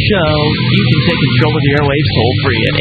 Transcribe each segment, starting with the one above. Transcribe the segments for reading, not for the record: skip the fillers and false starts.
show, you can take control of the airwaves toll-free at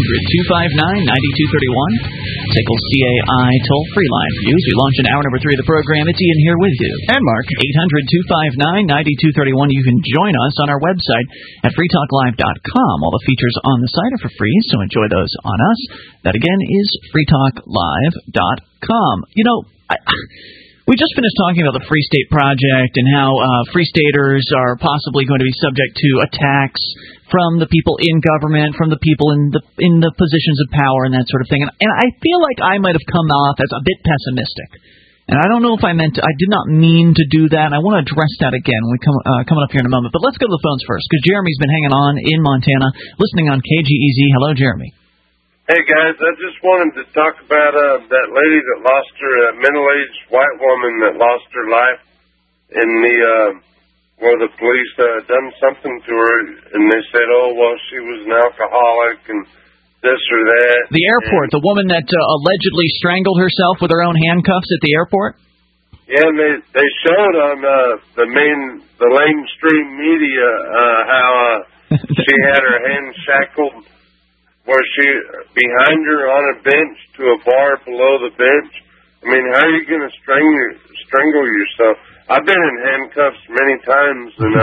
800-259-9231. Sickle CAI toll-free line for you as we launch in hour number 3 of the program. It's Ian here with you. And Mark. 800-259-9231. You can join us on our website at freetalklive.com. All the features on the site are for free, so enjoy those on us. That, again, is freetalklive.com. You know, we just finished talking about the Free State Project and how Free Staters are possibly going to be subject to attacks from the people in government, from the people in the positions of power and that sort of thing. And I feel like I might have come off as a bit pessimistic. And I don't know if I did not mean to do that. And I want to address that again when we coming up here in a moment. But let's go to the phones first, because Jeremy's been hanging on in Montana, listening on KGEZ. Hello, Jeremy. Hey, guys, I just wanted to talk about that lady that lost her, middle-aged white woman that lost her life in where the police done something to her, and they said, oh, well, she was an alcoholic and this or that. The airport, the woman that allegedly strangled herself with her own handcuffs at the airport? Yeah, and they showed on the mainstream media how she had her hands shackled where she behind her on a bench to a bar below the bench. I mean, how are you going to strangle yourself? I've been in handcuffs many times, and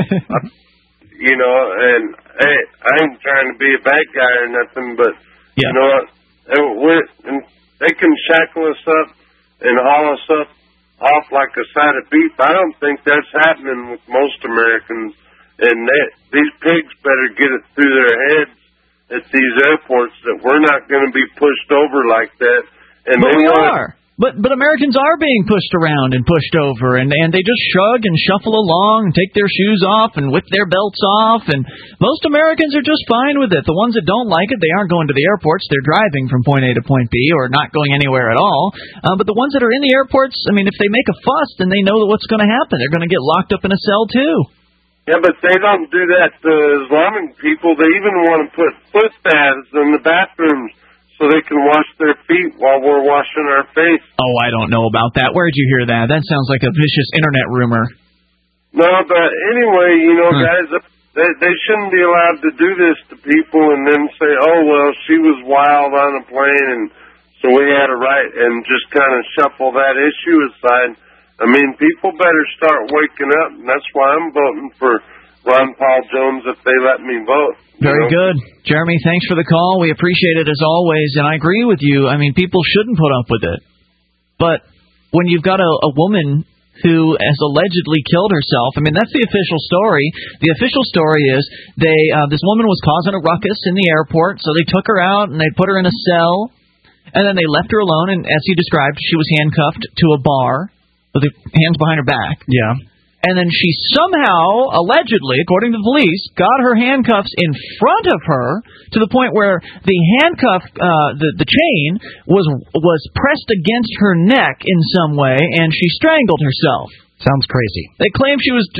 you know, and hey, I ain't trying to be a bad guy or nothing, but you know, they can shackle us up and haul us up off like a side of beef. I don't think that's happening with most Americans, and these pigs better get it through their heads at these airports that we're not going to be pushed over like that. And but we are. But Americans are being pushed around and pushed over, and they just shrug and shuffle along and take their shoes off and whip their belts off, and most Americans are just fine with it. The ones that don't like it, they aren't going to the airports. They're driving from point A to point B or not going anywhere at all. But the ones that are in the airports, I mean, if they make a fuss, then they know what's going to happen. They're going to get locked up in a cell, too. Yeah, but they don't do that to Islamic people. They even want to put foot baths in the bathrooms so they can wash their feet while we're washing our face. Oh, I don't know about that. Where'd you hear that? That sounds like a vicious internet rumor. No, but anyway, you know, guys, they shouldn't be allowed to do this to people and then say, oh, well, she was wild on a plane, and so we had a right, and just kind of shuffle that issue aside. I mean, people better start waking up, and that's why I'm voting for Ron Paul Jones if they let me vote. Very good. Jeremy, thanks for the call. We appreciate it as always, and I agree with you. I mean, people shouldn't put up with it. But when you've got a woman who has allegedly killed herself, I mean, that's the official story. The official story is this woman was causing a ruckus in the airport, so they took her out and they put her in a cell, and then they left her alone, and as he described, she was handcuffed to a bar with her hands behind her back. Yeah. And then she somehow, allegedly, according to the police, got her handcuffs in front of her to the point where the handcuff, the chain, was pressed against her neck in some way, and she strangled herself. Sounds crazy. They claim she was,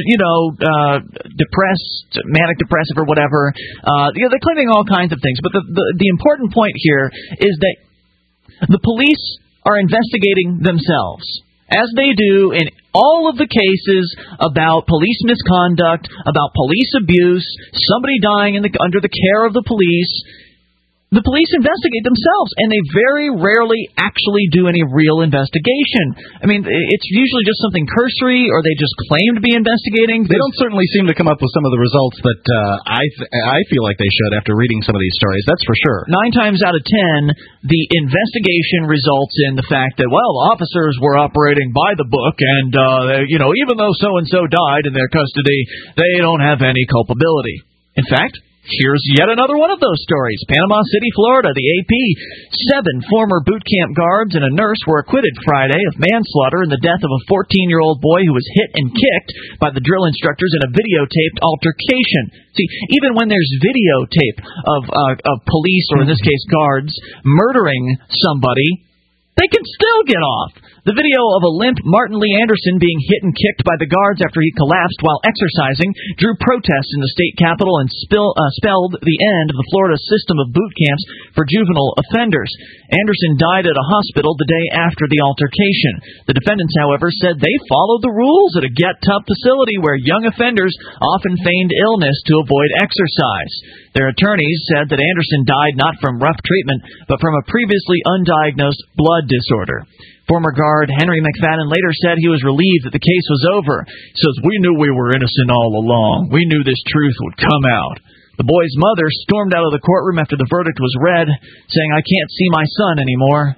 depressed, manic depressive or whatever. They're claiming all kinds of things. But the important point here is that the police are investigating themselves, as they do in all of the cases about police misconduct, about police abuse, somebody dying under the care of the police. The police investigate themselves, and they very rarely actually do any real investigation. I mean, it's usually just something cursory, or they just claim to be investigating. They don't certainly seem to come up with some of the results that I feel like they should after reading some of these stories, that's for sure. 9 times out of 10, the investigation results in the fact that, well, officers were operating by the book, and, even though so-and-so died in their custody, they don't have any culpability. In fact, here's yet another one of those stories. Panama City, Florida, the AP. 7 former boot camp guards and a nurse were acquitted Friday of manslaughter in the death of a 14-year-old boy who was hit and kicked by the drill instructors in a videotaped altercation. See, even when there's videotape of police, or in this case guards, murdering somebody, they can still get off. The video of a limp Martin Lee Anderson being hit and kicked by the guards after he collapsed while exercising drew protests in the state capitol and spelled the end of the Florida system of boot camps for juvenile offenders. Anderson died at a hospital the day after the altercation. The defendants, however, said they followed the rules at a get-tough facility where young offenders often feigned illness to avoid exercise. Their attorneys said that Anderson died not from rough treatment, but from a previously undiagnosed blood disorder. Former guard Henry McFadden later said he was relieved that the case was over. He says, "We knew we were innocent all along. We knew this truth would come out." The boy's mother stormed out of the courtroom after the verdict was read, saying, "I can't see my son anymore.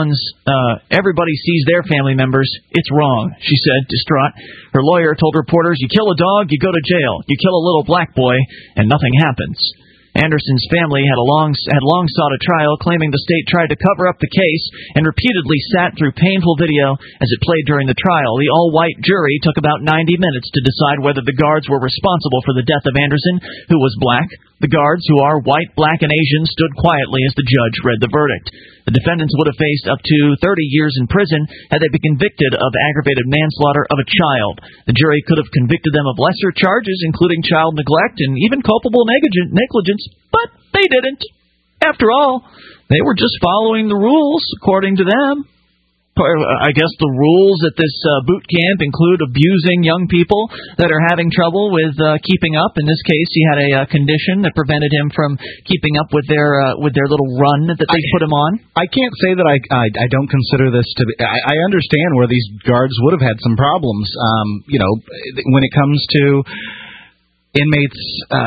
Everybody sees their family members. It's wrong," she said, distraught. Her lawyer told reporters, "You kill a dog, you go to jail. You kill a little black boy, and nothing happens." Anderson's family had long sought a trial, claiming the state tried to cover up the case and repeatedly sat through painful video as it played during the trial. The all-white jury took about 90 minutes to decide whether the guards were responsible for the death of Anderson, who was black. The guards, who are white, black, and Asian, stood quietly as the judge read the verdict. The defendants would have faced up to 30 years in prison had they been convicted of aggravated manslaughter of a child. The jury could have convicted them of lesser charges, including child neglect and even culpable negligence, but they didn't. After all, they were just following the rules, according to them. I guess the rules at this boot camp include abusing young people that are having trouble with keeping up. In this case, he had a condition that prevented him from keeping up with their little run that they put him on. I can't say that I don't consider this to be. I understand where these guards would have had some problems. When it comes to inmates,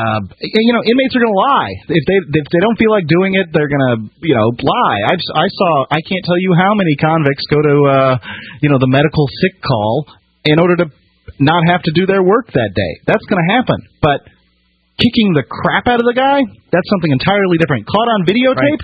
inmates are going to lie. If they don't feel like doing it, they're going to, lie. I can't tell you how many convicts go to, the medical sick call in order to not have to do their work that day. That's going to happen. But kicking the crap out of the guy, that's something entirely different. Caught on videotape?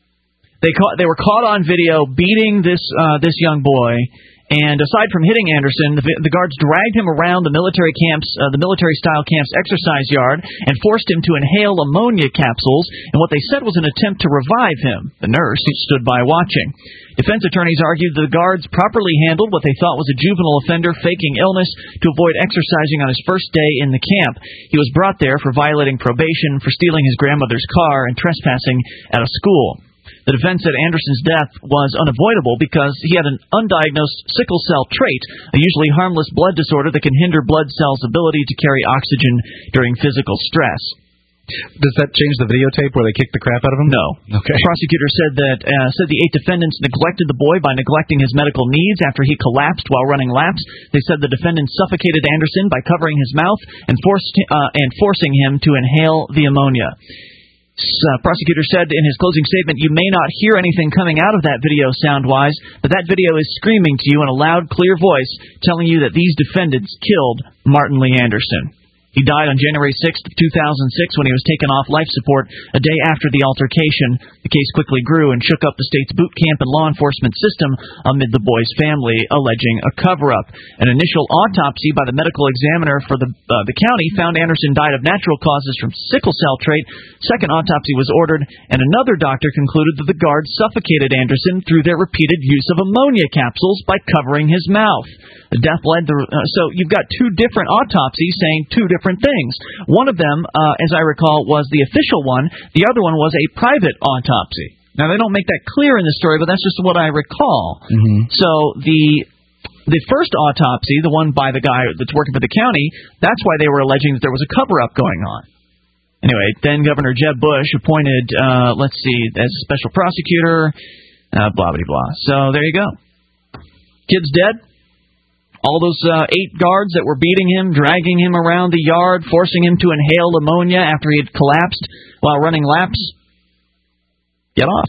Right. They were caught on video beating this young boy. And aside from hitting Anderson, the guards dragged him around the military-style camp's exercise yard and forced him to inhale ammonia capsules in what they said was an attempt to revive him. The nurse stood by watching. Defense attorneys argued the guards properly handled what they thought was a juvenile offender faking illness to avoid exercising on his first day in the camp. He was brought there for violating probation, for stealing his grandmother's car, and trespassing at a school. The defense said Anderson's death was unavoidable because he had an undiagnosed sickle cell trait, a usually harmless blood disorder that can hinder blood cells' ability to carry oxygen during physical stress. Does that change the videotape where they kicked the crap out of him? No. Okay. The prosecutor said the 8 defendants neglected the boy by neglecting his medical needs after he collapsed while running laps. They said the defendants suffocated Anderson by covering his mouth and forcing him to inhale the ammonia. Prosecutor said in his closing statement, "You may not hear anything coming out of that video sound-wise, but that video is screaming to you in a loud, clear voice, telling you that these defendants killed Martin Lee Anderson." He died on January 6, 2006, when he was taken off life support a day after the altercation. The case quickly grew and shook up the state's boot camp and law enforcement system amid the boy's family alleging a cover-up. An initial autopsy by the medical examiner for the county found Anderson died of natural causes from sickle cell trait. Second autopsy was ordered, and another doctor concluded that the guards suffocated Anderson through their repeated use of ammonia capsules by covering his mouth. The death led so you've got 2 different autopsies saying 2 different things. One of them, as I recall, was the official one. The other one was a private autopsy. Now, they don't make that clear in the story, but that's just what I recall. Mm-hmm. So the first autopsy, the one by the guy that's working for the county, that's why they were alleging that there was a cover-up going on. Anyway, then Governor Jeb Bush appointed, as a special prosecutor, blah, blah, blah. So there you go. Kid's dead. All those 8 guards that were beating him, dragging him around the yard, forcing him to inhale ammonia after he had collapsed while running laps, get off.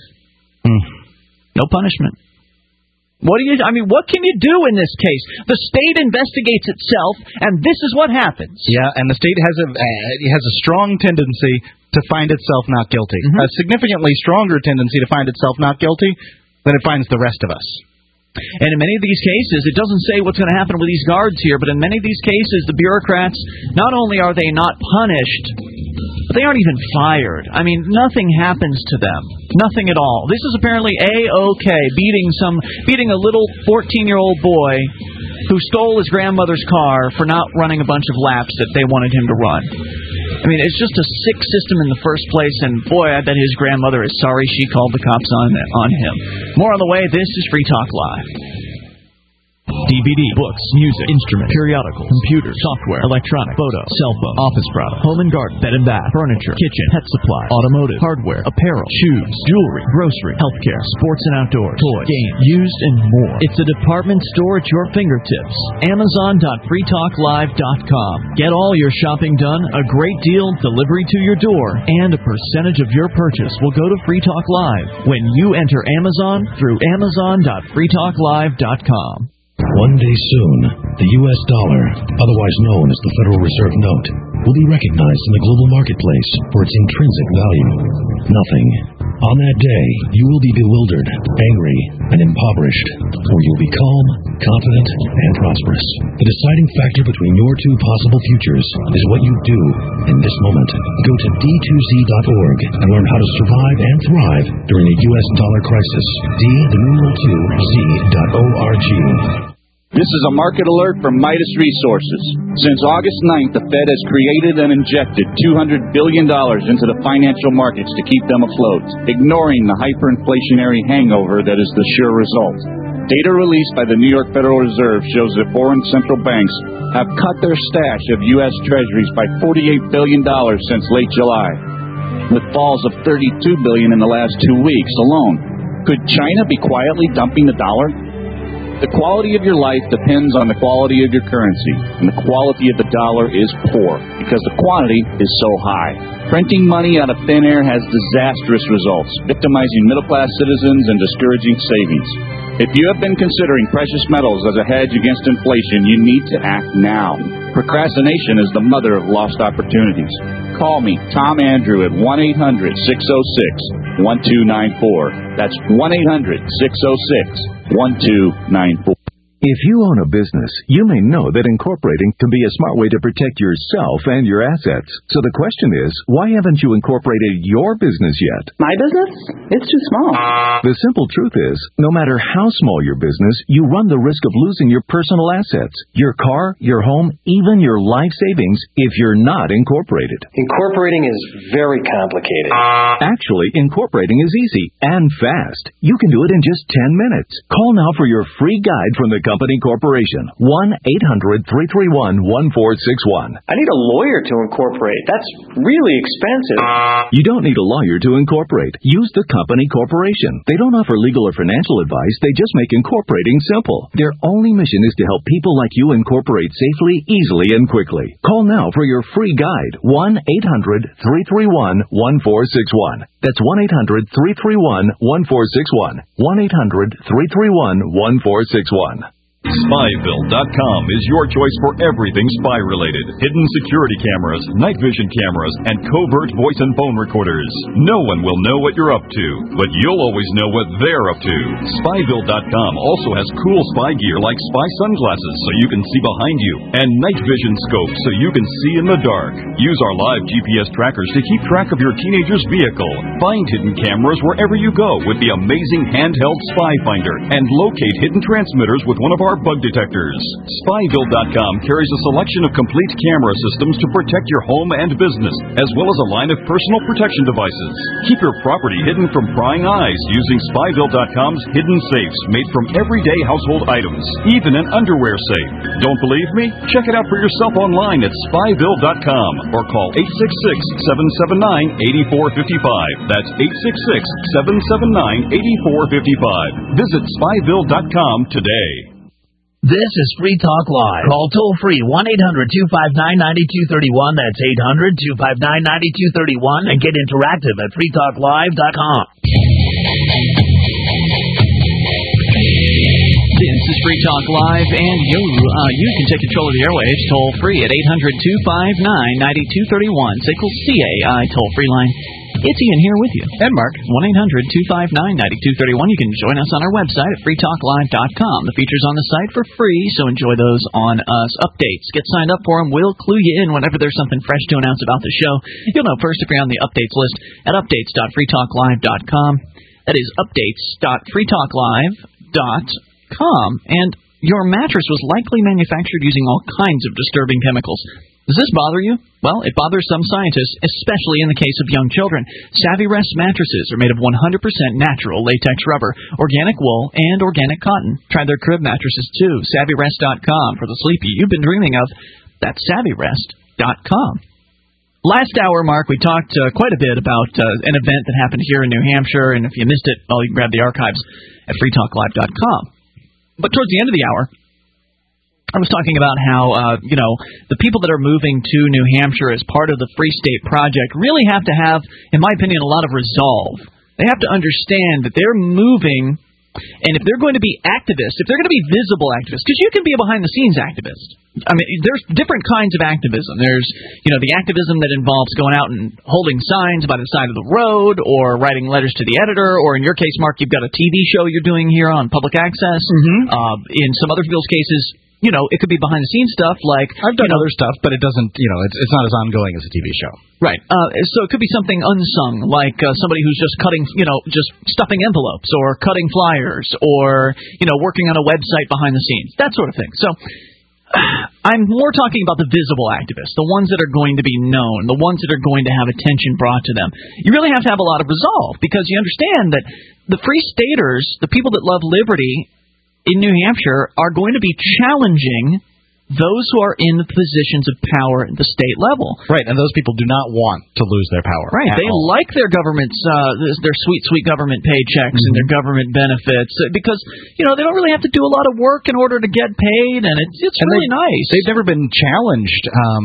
No punishment. What can you do in this case? The state investigates itself, and this is what happens. Yeah, and the state has a strong tendency to find itself not guilty. Mm-hmm. A significantly stronger tendency to find itself not guilty than it finds the rest of us. And in many of these cases, it doesn't say what's going to happen with these guards here, but in many of these cases, the bureaucrats, not only are they not punished but they aren't even fired. I mean, nothing happens to them. Nothing at all. This is apparently A-OK, beating a little 14-year-old boy who stole his grandmother's car for not running a bunch of laps that they wanted him to run. I mean, it's just a sick system in the first place, and boy, I bet his grandmother is sorry she called the cops on him. More on the way. This is Free Talk Live. DVD, books, music, instruments, periodicals, computers, software, electronic, photo, cell phone, office product, home and garden, bed and bath, furniture, kitchen, pet supply, automotive, hardware, apparel, shoes, jewelry, grocery, healthcare, sports and outdoors, toys, games, used, and more. It's a department store at your fingertips. Amazon.freetalklive.com. Get all your shopping done, a great deal, delivery to your door, and a percentage of your purchase will go to Free Talk Live when you enter Amazon through Amazon.freetalklive.com. One day soon, the U.S. dollar, otherwise known as the Federal Reserve Note, will be recognized in the global marketplace for its intrinsic value. Nothing. On that day, you will be bewildered, angry, and impoverished, or you'll be calm, confident, and prosperous. The deciding factor between your two possible futures is what you do in this moment. Go to D2Z.org and learn how to survive and thrive during a U.S. dollar crisis. D2Z.org. This is a market alert from Midas Resources. Since August 9th, the Fed has created and injected $200 billion into the financial markets to keep them afloat, ignoring the hyperinflationary hangover that is the sure result. Data released by the New York Federal Reserve shows that foreign central banks have cut their stash of U.S. Treasuries by $48 billion since late July, with falls of $32 billion in the last 2 weeks alone. Could China be quietly dumping the dollar? The quality of your life depends on the quality of your currency, and the quality of the dollar is poor because the quantity is so high. Printing money out of thin air has disastrous results, victimizing middle-class citizens and discouraging savings. If you have been considering precious metals as a hedge against inflation, you need to act now. Procrastination is the mother of lost opportunities. Call me, Tom Andrew, at 1-800-606-1294. That's 1-800-606-1294. If you own a business, you may know that incorporating can be a smart way to protect yourself and your assets. So the question is, why haven't you incorporated your business yet? My business? It's too small. The simple truth is, no matter how small your business, you run the risk of losing your personal assets, your car, your home, even your life savings if you're not incorporated. Incorporating is very complicated. Actually, incorporating is easy and fast. You can do it in just 10 minutes. Call now for your free guide from the Company Corporation. 1-800-331-1461. I need a lawyer to incorporate. That's really expensive. You don't need a lawyer to incorporate. Use the Company Corporation. They don't offer legal or financial advice. They just make incorporating simple. Their only mission is to help people like you incorporate safely, easily, and quickly. Call now for your free guide. 1-800-331-1461. That's 1-800-331-1461. 1-800-331-1461. Spyville.com is your choice for everything spy-related. Hidden security cameras, night vision cameras, and covert voice and phone recorders. No one will know what you're up to, but you'll always know what they're up to. Spyville.com also has cool spy gear like spy sunglasses so you can see behind you, and night vision scopes so you can see in the dark. Use our live GPS trackers to keep track of your teenager's vehicle. Find hidden cameras wherever you go with the amazing handheld Spy Finder, and locate hidden transmitters with one of our bug detectors. Spyville.com carries a selection of complete camera systems to protect your home and business, as well as a line of personal protection devices. Keep your property hidden from prying eyes using Spyville.com's hidden safes made from everyday household items, even an underwear safe. Don't believe me? Check it out for yourself online at Spyville.com or call 866-779-8455. That's 866-779-8455. Visit Spyville.com today. This is Free Talk Live. Call toll-free 1-800-259-9231. That's 800-259-9231. And get interactive at freetalklive.com. This is Free Talk Live, and you can take control of the airwaves toll-free at 800-259-9231. Sickle CAI toll-free line. It's Ian here with you. And Mark. 1-800-259-9231. You can join us on our website at freetalklive.com. The feature's on the site for free, so enjoy those on us. Updates. Get signed up for them. We'll clue you in whenever there's something fresh to announce about the show. You'll know first if you're on the updates list at updates.freetalklive.com. That is updates.freetalklive.com. And your mattress was likely manufactured using all kinds of disturbing chemicals. Does this bother you? Well, it bothers some scientists, especially in the case of young children. SavvyRest mattresses are made of 100% natural latex rubber, organic wool, and organic cotton. Try their crib mattresses, too. SavvyRest.com for the sleepy you've been dreaming of. That's SavvyRest.com. Last hour, Mark, we talked quite a bit about an event that happened here in New Hampshire, and if you missed it, well, you can grab the archives at freetalklive.com. But towards the end of the hour, I was talking about how, the people that are moving to New Hampshire as part of the Free State Project really have to have, in my opinion, a lot of resolve. They have to understand that they're moving, and if they're going to be activists, if they're going to be visible activists, because you can be a behind-the-scenes activist. I mean, there's different kinds of activism. There's, the activism that involves going out and holding signs by the side of the road or writing letters to the editor, or in your case, Mark, you've got a TV show you're doing here on public access. Mm-hmm. In some other people's cases, it could be behind-the-scenes stuff like... I've done other stuff, but it doesn't, it's not as ongoing as a TV show. Right. So it could be something unsung, like somebody who's just cutting, just stuffing envelopes or cutting flyers or, working on a website behind the scenes, that sort of thing. So I'm more talking about the visible activists, the ones that are going to be known, the ones that are going to have attention brought to them. You really have to have a lot of resolve because you understand that the Free Staters, the people that love liberty in New Hampshire, are going to be challenging those who are in the positions of power at the state level. Right, and those people do not want to lose their power. Right, they like their government's, their sweet government paychecks and their government benefits because, they don't really have to do a lot of work in order to get paid, and it's really nice. They've never been challenged,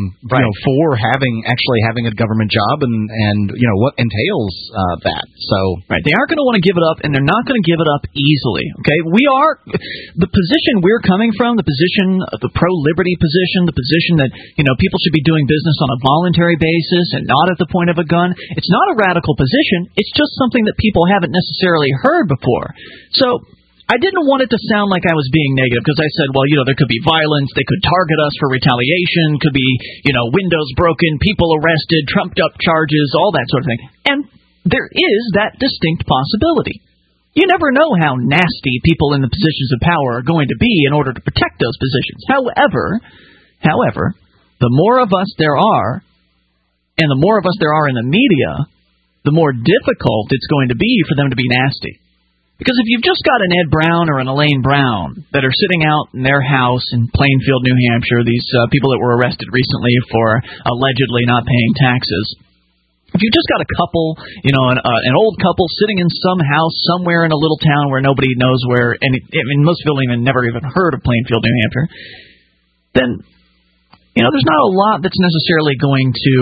for having a government job and what entails that. So right, they aren't going to want to give it up, and they're not going to give it up easily. Okay, the position we're coming from, the position of the pro-liberty position, the position that, people should be doing business on a voluntary basis and not at the point of a gun. It's not a radical position. It's just something that people haven't necessarily heard before. So I didn't want it to sound like I was being negative because I said, well, there could be violence. They could target us for retaliation. Could be, windows broken, people arrested, trumped up charges, all that sort of thing. And there is that distinct possibility. You never know how nasty people in the positions of power are going to be in order to protect those positions. However, the more of us there are, and the more of us there are in the media, the more difficult it's going to be for them to be nasty. Because if you've just got an Ed Brown or an Elaine Brown that are sitting out in their house in Plainfield, New Hampshire, these people that were arrested recently for allegedly not paying taxes, if you just got a couple, an old couple sitting in some house somewhere in a little town where nobody knows where, and most people never even heard of Plainfield, New Hampshire, then, there's not a lot that's necessarily going to,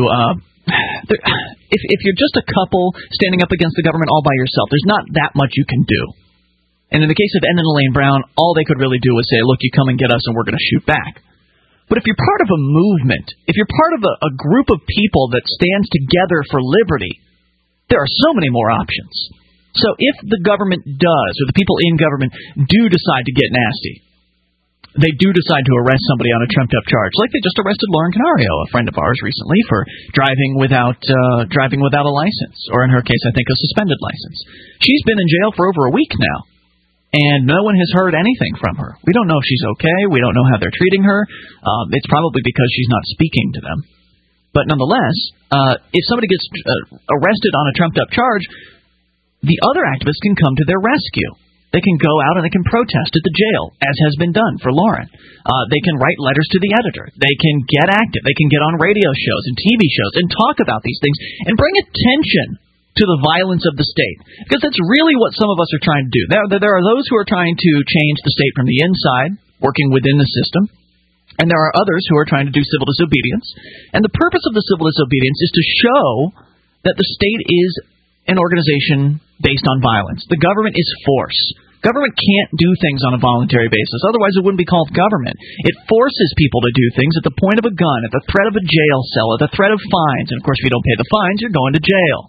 if you're just a couple standing up against the government all by yourself, there's not that much you can do. And in the case of Ed and Elaine Brown, all they could really do was say, look, you come and get us and we're going to shoot back. But if you're part of a movement, if you're part of a group of people that stands together for liberty, there are so many more options. So if the government does, or the people in government do decide to get nasty, they do decide to arrest somebody on a trumped-up charge, like they just arrested Lauren Canario, a friend of ours recently, for driving without a license, or in her case, I think, a suspended license. She's been in jail for over a week now. And no one has heard anything from her. We don't know if she's okay. We don't know how they're treating her. It's probably because she's not speaking to them. But nonetheless, if somebody gets arrested on a trumped-up charge, the other activists can come to their rescue. They can go out and they can protest at the jail, as has been done for Lauren. They can write letters to the editor. They can get active. They can get on radio shows and TV shows and talk about these things and bring attention to the violence of the state. Because that's really what some of us are trying to do. There are those who are trying to change the state from the inside, working within the system, and there are others who are trying to do civil disobedience. And the purpose of the civil disobedience is to show that the state is an organization based on violence. The government is force. Government can't do things on a voluntary basis. Otherwise, it wouldn't be called government. It forces people to do things at the point of a gun, at the threat of a jail cell, at the threat of fines. And, of course, if you don't pay the fines, you're going to jail.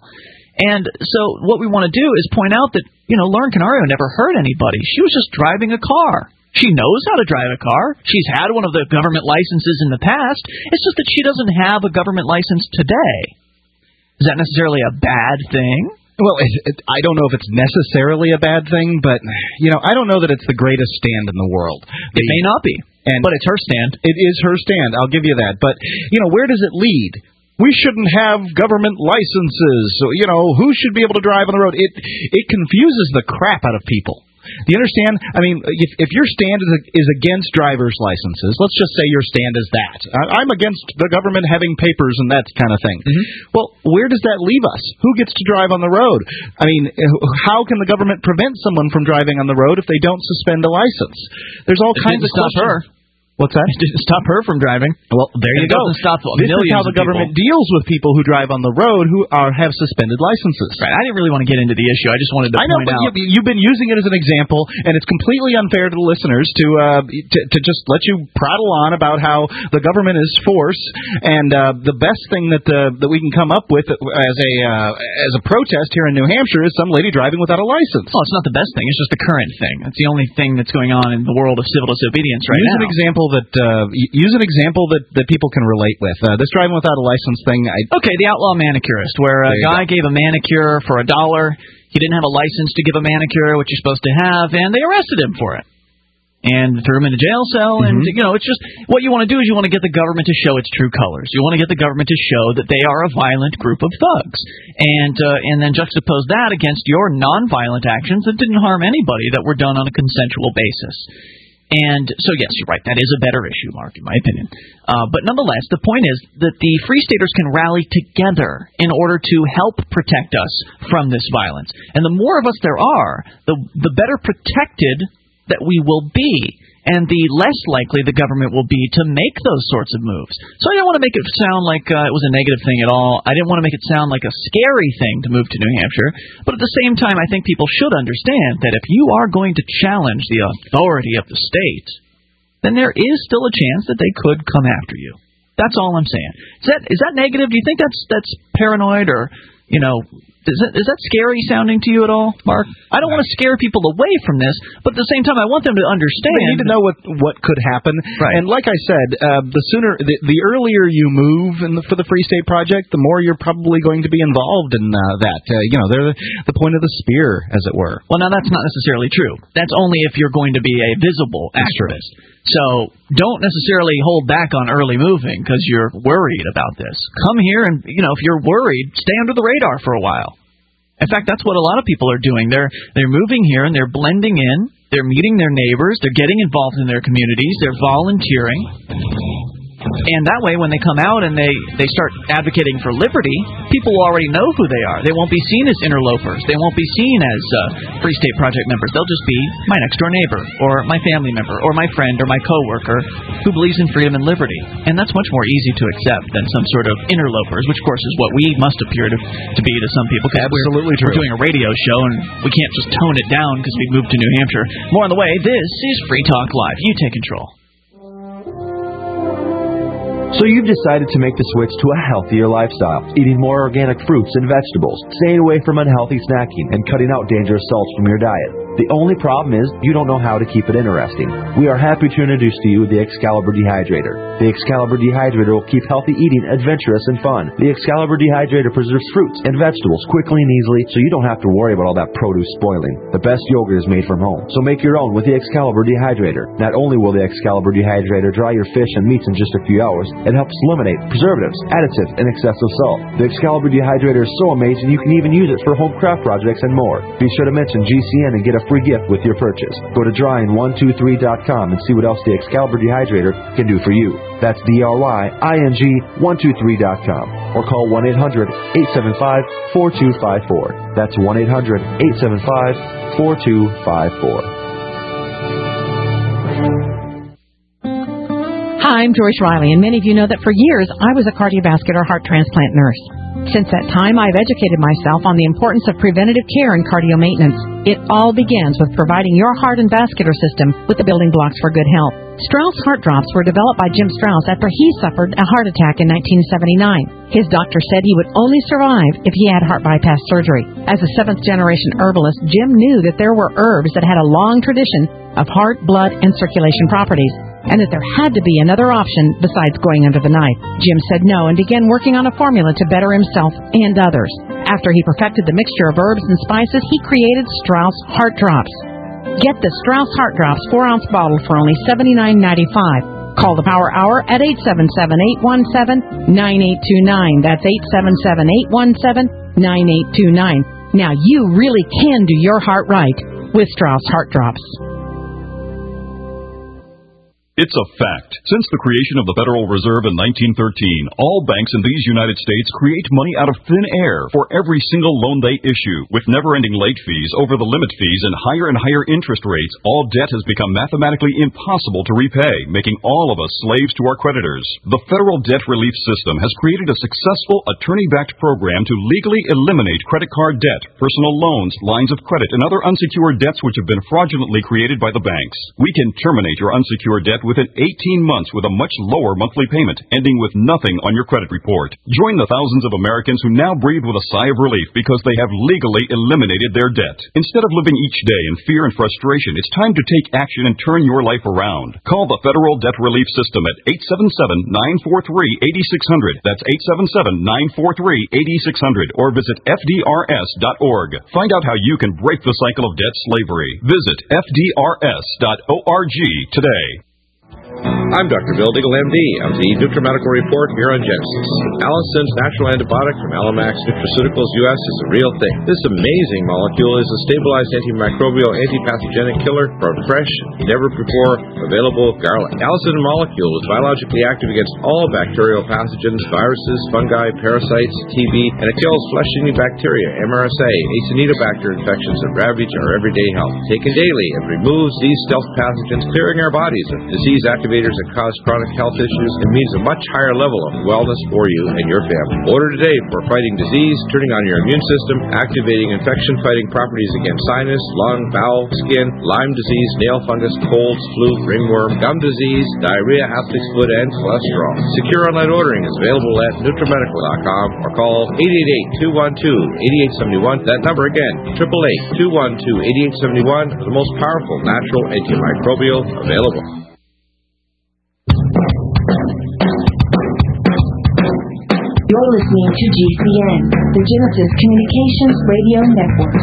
And so what we want to do is point out that, Lauren Canario never hurt anybody. She was just driving a car. She knows how to drive a car. She's had one of the government licenses in the past. It's just that she doesn't have a government license today. Is that necessarily a bad thing? Well, I don't know if it's necessarily a bad thing, but, I don't know that it's the greatest stand in the world. It may not be, but it's her stand. It is her stand. I'll give you that. But, where does it lead? We shouldn't have government licenses. So, who should be able to drive on the road? It confuses the crap out of people. Do you understand? I mean, if your stand is against driver's licenses, let's just say your stand is that. I'm against the government having papers and that kind of thing. Mm-hmm. Well, where does that leave us? Who gets to drive on the road? I mean, how can the government prevent someone from driving on the road if they don't suspend a license? There's all kinds of questions. What's that? It didn't stop her from driving. Well, there you go. This is how the government deals with people who drive on the road who have suspended licenses. Right. I didn't really want to get into the issue. I just wanted to point out. You've been using it as an example, and it's completely unfair to the listeners to just let you prattle on about how the government is force, and the best thing that we can come up with as a protest here in New Hampshire is some lady driving without a license. Well, it's not the best thing. It's just the current thing. It's the only thing that's going on in the world of civil disobedience right now. Use an example that people can relate with. This driving without a license thing. Okay, the outlaw manicurist, where a guy gave a manicure for $1. He didn't have a license to give a manicure, which you're supposed to have, and they arrested him for it. And threw him in a jail cell, and, it's just, what you want to do is you want to get the government to show its true colors. You want to get the government to show that they are a violent group of thugs. And then juxtapose that against your nonviolent actions that didn't harm anybody, that were done on a consensual basis. And so, yes, you're right. That is a better issue, Mark, in my opinion. But nonetheless, the point is that the Free Staters can rally together in order to help protect us from this violence. And the more of us there are, the better protected that we will be, and the less likely the government will be to make those sorts of moves. So I didn't want to make it sound like it was a negative thing at all. I didn't want to make it sound like a scary thing to move to New Hampshire. But at the same time, I think people should understand that if you are going to challenge the authority of the state, then there is still a chance that they could come after you. That's all I'm saying. Is that negative? Do you think that's paranoid, or, is that scary sounding to you at all, Mark? I don't want to scare people away from this, but at the same time, I want them to understand. They need to know what could happen. Right. And like I said, the earlier you move for the Free State Project, the more you're probably going to be involved in that. They're the point of the spear, as it were. Well, now that's not necessarily true. That's only if you're going to be a visible activist. So don't necessarily hold back on early moving because you're worried about this. Come here and, if you're worried, stay under the radar for a while. In fact, that's what a lot of people are doing. They're moving here and they're blending in. They're meeting their neighbors. They're getting involved in their communities. They're volunteering. And that way, when they come out and they start advocating for liberty, people will already know who they are. They won't be seen as interlopers. They won't be seen as Free State Project members. They'll just be my next-door neighbor, or my family member, or my friend, or my coworker who believes in freedom and liberty. And that's much more easy to accept than some sort of interlopers, which, of course, is what we must appear to be to some people. Absolutely true. We're doing a radio show, and we can't just tone it down because we moved to New Hampshire. More on the way. This is Free Talk Live. You take control. So you've decided to make the switch to a healthier lifestyle, eating more organic fruits and vegetables, staying away from unhealthy snacking, and cutting out dangerous salts from your diet. The only problem is you don't know how to keep it interesting. We are happy to introduce to you the Excalibur Dehydrator. The Excalibur Dehydrator will keep healthy eating adventurous and fun. The Excalibur Dehydrator preserves fruits and vegetables quickly and easily, so you don't have to worry about all that produce spoiling. The best yogurt is made from home, so make your own with the Excalibur Dehydrator. Not only will the Excalibur Dehydrator dry your fish and meats in just a few hours, it helps eliminate preservatives, additives, and excessive salt. The Excalibur Dehydrator is so amazing you can even use it for home craft projects and more. Be sure to mention GCN and get a free gift with your purchase. Go to drying123.com and see what else the Excalibur Dehydrator can do for you. That's DRYING123.com, or call 1-800-875-4254. That's 1-800-875-4254. Hi, I'm Joyce Riley, and many of you know that for years I was a cardiovascular heart transplant nurse. Since that time, I've educated myself on the importance of preventative care and cardio maintenance. It all begins with providing your heart and vascular system with the building blocks for good health. Strauss Heart Drops were developed by Jim Strauss after he suffered a heart attack in 1979. His doctor said he would only survive if he had heart bypass surgery. As a seventh-generation herbalist, Jim knew that there were herbs that had a long tradition of heart, blood, and circulation properties, and that there had to be another option besides going under the knife. Jim said no and began working on a formula to better himself and others. After he perfected the mixture of herbs and spices, he created Strauss Heart Drops. Get the Strauss Heart Drops 4-ounce bottle for only $79.95. Call the Power Hour at 877-817-9829. That's 877-817-9829. Now you really can do your heart right with Strauss Heart Drops. It's a fact. Since the creation of the Federal Reserve in 1913, all banks in these United States create money out of thin air for every single loan they issue. With never-ending late fees, over-the-limit fees, and higher interest rates, all debt has become mathematically impossible to repay, making all of us slaves to our creditors. The Federal Debt Relief System has created a successful attorney-backed program to legally eliminate credit card debt, personal loans, lines of credit, and other unsecured debts which have been fraudulently created by the banks. We can terminate your unsecured debt within 18 months with a much lower monthly payment, ending with nothing on your credit report. Join the thousands of Americans who now breathe with a sigh of relief because they have legally eliminated their debt. Instead of living each day in fear and frustration, it's time to take action and turn your life around. Call the Federal Debt Relief System at 877-943-8600. That's 877-943-8600. Or visit FDRS.org. Find out how you can break the cycle of debt slavery. Visit FDRS.org today. I'm Dr. Bill Deagle, MD, of the NutriMedical Report here on Genesis. Allison's natural antibiotic from Alamax Nutraceuticals US is a real thing. This amazing molecule is a stabilized antimicrobial, antipathogenic killer for fresh, never-before available garlic. Allison molecule is biologically active against all bacterial pathogens, viruses, fungi, parasites, TB, and it kills flesh-eating bacteria, MRSA, Acinetobacter infections that ravage our everyday health. Taken daily, it removes these stealth pathogens, clearing our bodies of disease activators that cause chronic health issues and means a much higher level of wellness for you and your family. Order today for fighting disease, turning on your immune system, activating infection-fighting properties against sinus, lung, bowel, skin, Lyme disease, nail fungus, colds, flu, ringworm, gum disease, diarrhea, athlete's foot, and cholesterol. Secure online ordering is available at NutriMedical.com or call 888-212-8871. That number again, 888-212-8871, the most powerful natural antimicrobial available. You're listening to GCN, the Genesis Communications Radio Network.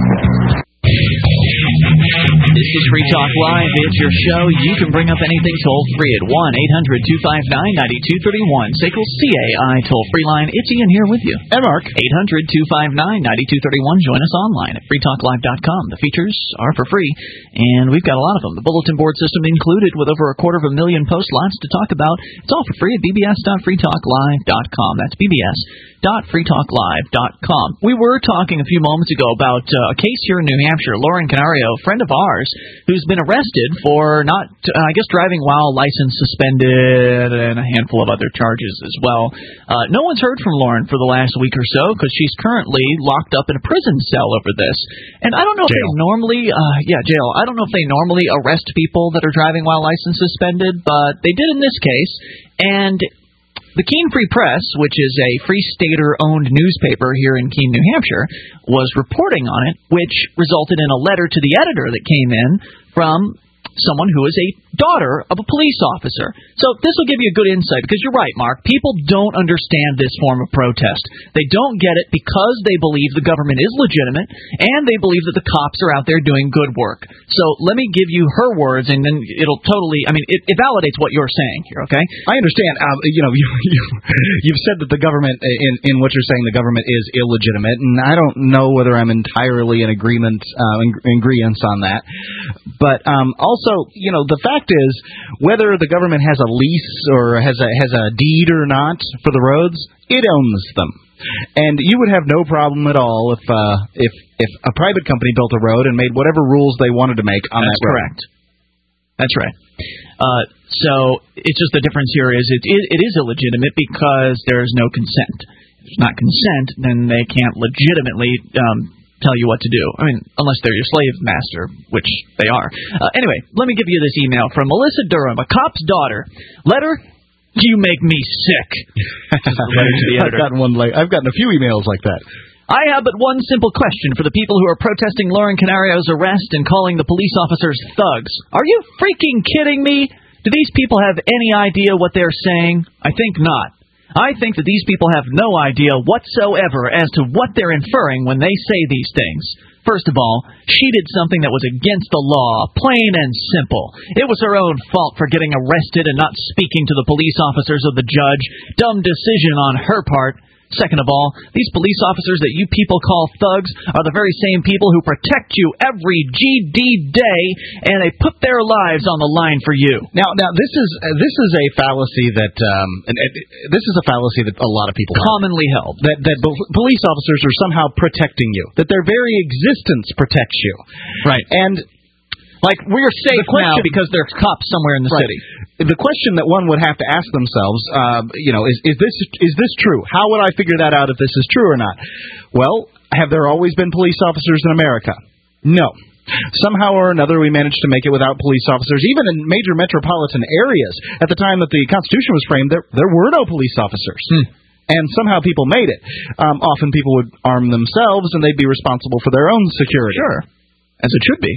This is Free Talk Live. It's your show. You can bring up anything toll-free at 1-800-259-9231. SACL CAI toll-free line. It's Ian here with you. And Mark. 800-259-9231. Join us online at freetalklive.com. The features are for free, and we've got a lot of them. The bulletin board system included with over 250,000 post lots to talk about. It's all for free at bbs.freetalklive.com. That's bbs.freetalklive.com. We were talking a few moments ago about a case here in New Hampshire. Lauren Canario, a friend of ours, who's been arrested for not, driving while license suspended and a handful of other charges as well. No one's heard from Lauren for the last week or so because she's currently locked up in a prison cell over this. And I don't know if they normally, jail. I don't know if they normally arrest people that are driving while license suspended, but they did in this case. And the Keene Free Press, which is a Free Stater-owned newspaper here in Keene, New Hampshire, was reporting on it, which resulted in a letter to the editor that came in from someone who is a daughter of a police officer. So this will give you a good insight, because you're right, Mark. People don't understand this form of protest. They don't get it because they believe the government is legitimate, and they believe that the cops are out there doing good work. So let me give you her words, and then it'll totally, it validates what you're saying here, okay? I understand. You've said that the government, in what you're saying, the government is illegitimate, and I don't know whether I'm entirely in agreement, agreeance on that. But also, the fact is, whether the government has a lease or has a deed or not for the roads, it owns them. And you would have no problem at all if a private company built a road and made whatever rules they wanted to make on that road. That's correct. That's right. So it's just the difference here is it is illegitimate because there is no consent. there's not consent, then they can't legitimately tell you what to do. I mean, unless they're your slave master, which they are. Anyway, let me give you this email from Melissa Durham, a cop's daughter. Letter, you make me sick. I've gotten a few emails like that. I have but one simple question for the people who are protesting Lauren Canario's arrest and calling the police officers thugs. Are you freaking kidding me? Do these people have any idea what they're saying? I think not. I think that these people have no idea whatsoever as to what they're inferring when they say these things. First of all, she did something that was against the law, plain and simple. It was her own fault for getting arrested and not speaking to the police officers or the judge. Dumb decision on her part. Second of all, these police officers that you people call thugs are the very same people who protect you every GD day, and they put their lives on the line for you. Now, this is a fallacy that a lot of people commonly held that police officers are somehow protecting you, that their very existence protects you, right? And like we're safe now because there's cops somewhere in the city. The question that one would have to ask themselves, is this true? How would I figure that out if this is true or not? Well, have there always been police officers in America? No. Somehow or another, we managed to make it without police officers. Even in major metropolitan areas, at the time that the Constitution was framed, there were no police officers. And somehow people made it. Often people would arm themselves, and they'd be responsible for their own security. Sure, as it should be.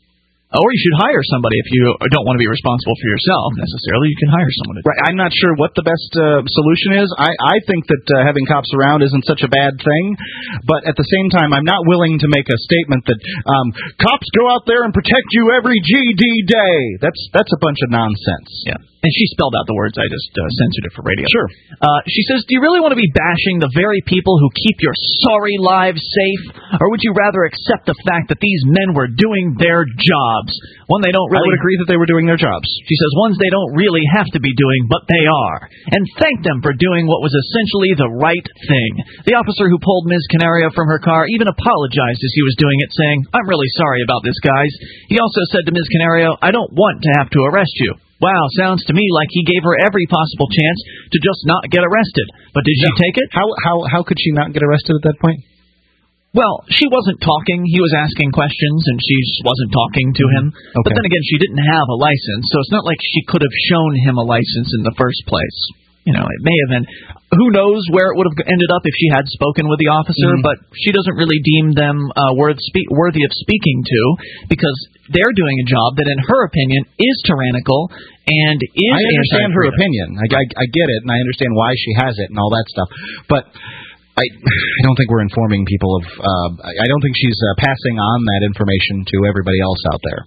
Or you should hire somebody if you don't want to be responsible for yourself necessarily. You can hire someone to do it. Right. I'm not sure what the best solution is. I think that having cops around isn't such a bad thing, but at the same time, I'm not willing to make a statement that cops go out there and protect you every GD day. That's a bunch of nonsense. Yeah. And she spelled out the words. I just censored it for radio. Sure. She says, do you really want to be bashing the very people who keep your sorry lives safe? Or would you rather accept the fact that these men were doing their jobs? One they don't really... I would agree that they were doing their jobs. She says, ones they don't really have to be doing, but they are. And thank them for doing what was essentially the right thing. The officer who pulled Ms. Canario from her car even apologized as he was doing it, saying, I'm really sorry about this, guys. He also said to Ms. Canario, I don't want to have to arrest you. Wow, sounds to me like he gave her every possible chance to just not get arrested. But did she take it? How could she not get arrested at that point? Well, she wasn't talking. He was asking questions, and she wasn't talking to him. Okay. But then again, she didn't have a license, so it's not like she could have shown him a license in the first place. You know, it may have been. Who knows where it would have ended up if she had spoken with the officer, but she doesn't really deem them worthy of speaking to, because they're doing a job that, in her opinion, is tyrannical and is I understand her opinion. I get it, and I understand why she has it and all that stuff. But I don't think we're informing people of... I don't think she's passing on that information to everybody else out there.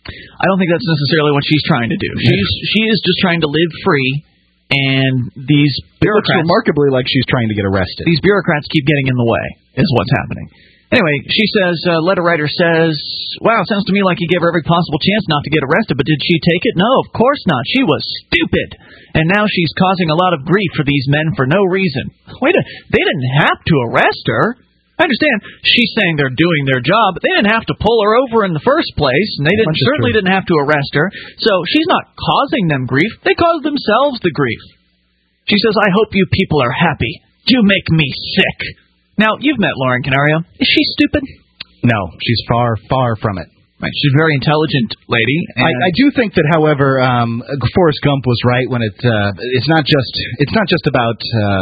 I don't think that's necessarily what she's trying to do. She is just trying to live free. And these bureaucrats... It looks remarkably like she's trying to get arrested. These bureaucrats keep getting in the way, is what's happening. Anyway, she says, letter writer says, wow, sounds to me like he gave her every possible chance not to get arrested, but did she take it? No, of course not. She was stupid. And now she's causing a lot of grief for these men for no reason. Wait a minute, they didn't have to arrest her. I understand she's saying they're doing their job, but they didn't have to pull her over in the first place, and they certainly didn't have to arrest her. So she's not causing them grief. They caused themselves the grief. She says, I hope you people are happy. You make me sick. Now, you've met Lauren Canario. Is she stupid? No, she's far, far from it. Right, she's a very intelligent lady. I do think that, however, Forrest Gump was right when it's not just about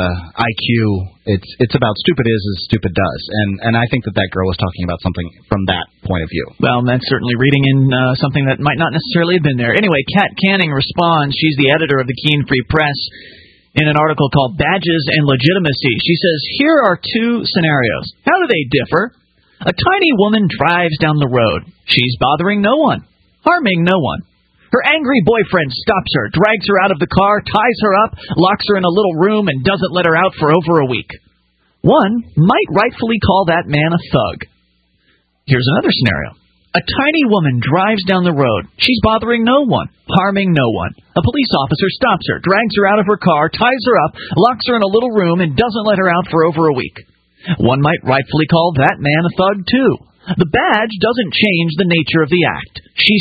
IQ. It's about stupid is as stupid does, and I think that girl was talking about something from that point of view. Well, that's certainly reading in something that might not necessarily have been there. Anyway, Kat Canning responds. She's the editor of the Keene Free Press. In an article called Badges and Legitimacy, she says, here are two scenarios. How do they differ? A tiny woman drives down the road. She's bothering no one, harming no one. Her angry boyfriend stops her, drags her out of the car, ties her up, locks her in a little room, and doesn't let her out for over a week. One might rightfully call that man a thug. Here's another scenario. A tiny woman drives down the road. She's bothering no one, harming no one. A police officer stops her, drags her out of her car, ties her up, locks her in a little room, and doesn't let her out for over a week. One might rightfully call that man a thug, too. The badge doesn't change the nature of the act. She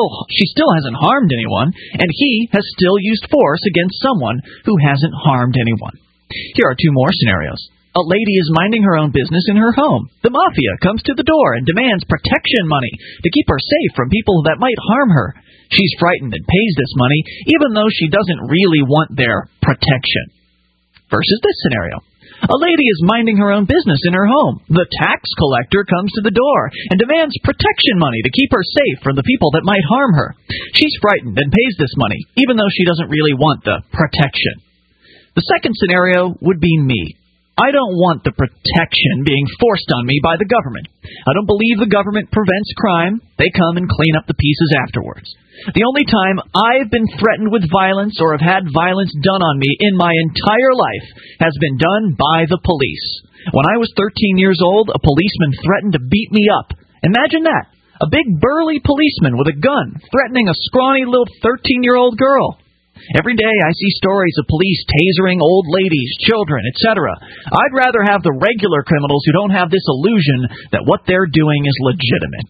still hasn't harmed anyone, and he has still used force against someone who hasn't harmed anyone. Here are two more scenarios. A lady is minding her own business in her home. The mafia comes to the door and demands protection money to keep her safe from people that might harm her. She's frightened and pays this money, even though she doesn't really want their protection. Versus this scenario. A lady is minding her own business in her home. The tax collector comes to the door and demands protection money to keep her safe from the people that might harm her. She's frightened and pays this money, even though she doesn't really want the protection. The second scenario would be me. I don't want the protection being forced on me by the government. I don't believe the government prevents crime. They come and clean up the pieces afterwards. The only time I've been threatened with violence or have had violence done on me in my entire life has been done by the police. When I was 13 years old, a policeman threatened to beat me up. Imagine that. A big burly policeman with a gun threatening a scrawny little 13-year-old girl. Every day I see stories of police tasering old ladies, children, etc. I'd rather have the regular criminals who don't have this illusion that what they're doing is legitimate.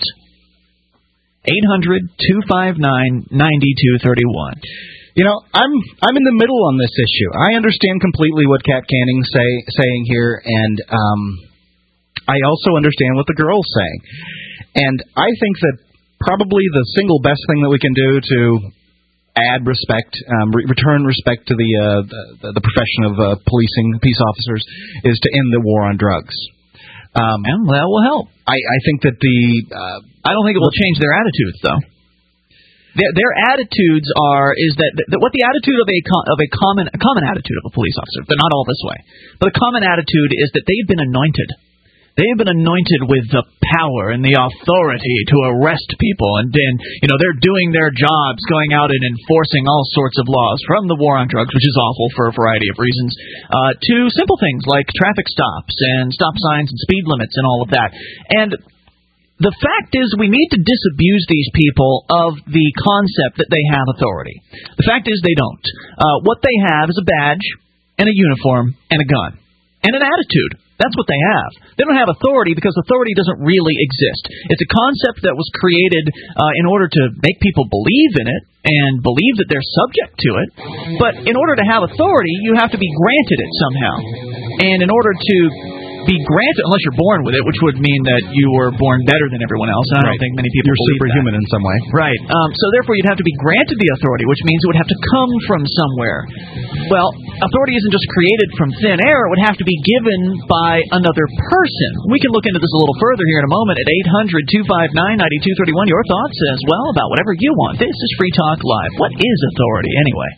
800-259-9231. You know, I'm in the middle on this issue. I understand completely what Kat Canning's saying here, and I also understand what the girl's saying. And I think that probably the single best thing that we can do to add respect, return respect to the profession of policing, peace officers, is to end the war on drugs. And that will help. I think that I don't think it will change their attitudes, though. Their attitudes is that what the attitude of a common attitude of a police officer. They're not all this way, but a common attitude is that they've been anointed. They have been anointed with the power and the authority to arrest people, and they're doing their jobs, going out and enforcing all sorts of laws, from the war on drugs, which is awful for a variety of reasons, to simple things like traffic stops and stop signs and speed limits and all of that. And the fact is, we need to disabuse these people of the concept that they have authority. The fact is, they don't. What they have is a badge and a uniform and a gun and an attitude. That's what they have. They don't have authority because authority doesn't really exist. It's a concept that was created in order to make people believe in it and believe that they're subject to it. But in order to have authority, you have to be granted it somehow. And in order to be granted, unless you're born with it, which would mean that you were born better than everyone else, and I don't think many people You're superhuman in some way. Right. So therefore you'd have to be granted the authority, which means it would have to come from somewhere. Well, authority isn't just created from thin air. It would have to be given by another person. We can look into this a little further here in a moment at 800-259-9231. Your thoughts as well about whatever you want. This is Free Talk Live. What is authority anyway?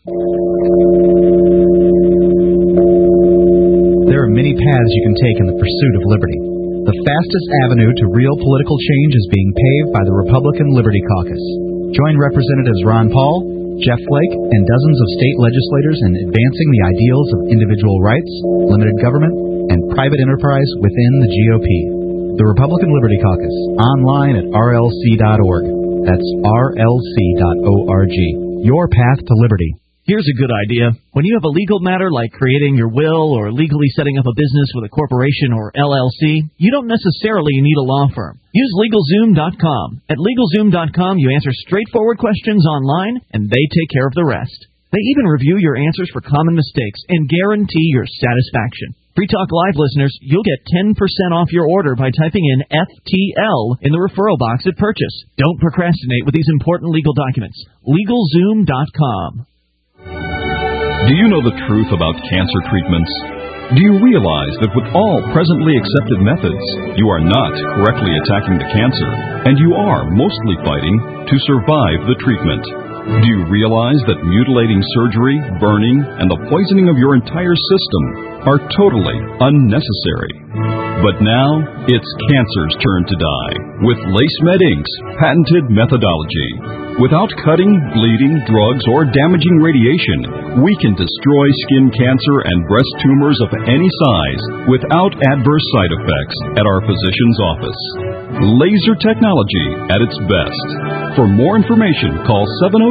There are many paths you can take in the pursuit of liberty. The fastest avenue to real political change is being paved by the Republican Liberty Caucus. Join Representatives Ron Paul, Jeff Flake, and dozens of state legislators in advancing the ideals of individual rights, limited government, and private enterprise within the GOP. The Republican Liberty Caucus, online at rlc.org. That's rlc.org. Your path to liberty. Here's a good idea. When you have a legal matter like creating your will or legally setting up a business with a corporation or LLC, you don't necessarily need a law firm. Use LegalZoom.com. At LegalZoom.com, you answer straightforward questions online, and they take care of the rest. They even review your answers for common mistakes and guarantee your satisfaction. Free Talk Live listeners, you'll get 10% off your order by typing in FTL in the referral box at purchase. Don't procrastinate with these important legal documents. LegalZoom.com. Do you know the truth about cancer treatments? Do you realize that with all presently accepted methods, you are not correctly attacking the cancer, and you are mostly fighting to survive the treatment? Do you realize that mutilating surgery, burning, and the poisoning of your entire system are totally unnecessary? But now, it's cancer's turn to die with LaceMed Inc.'s patented methodology. Without cutting, bleeding, drugs, or damaging radiation, we can destroy skin cancer and breast tumors of any size without adverse side effects at our physician's office. Laser technology at its best. For more information, call